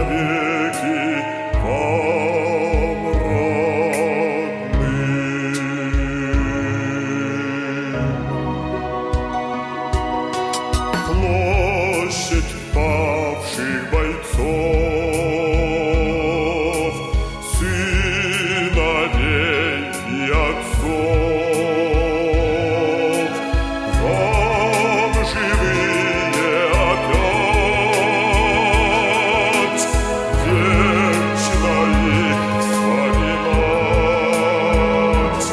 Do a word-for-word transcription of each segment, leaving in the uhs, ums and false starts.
навеки вам родным. Площадь павших бойцов, сыновей и отцов, вам живые опять вечно их вспоминать,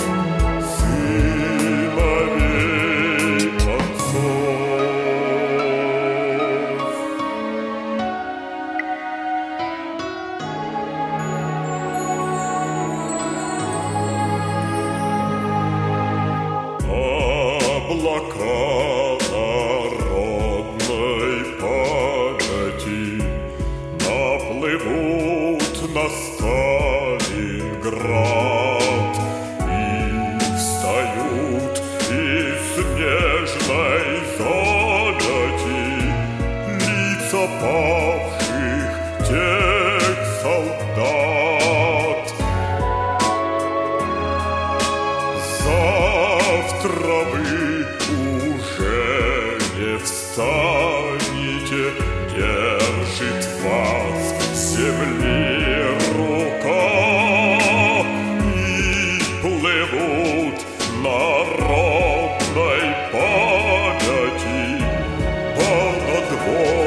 сыновей отцов. Облака народной памяти наплывут на Сталинград и встают из снежной завяти лица павших тех солдат. Завтра вы уже не встанете, держит вас к земле рука, и плывут народной памяти понад водой.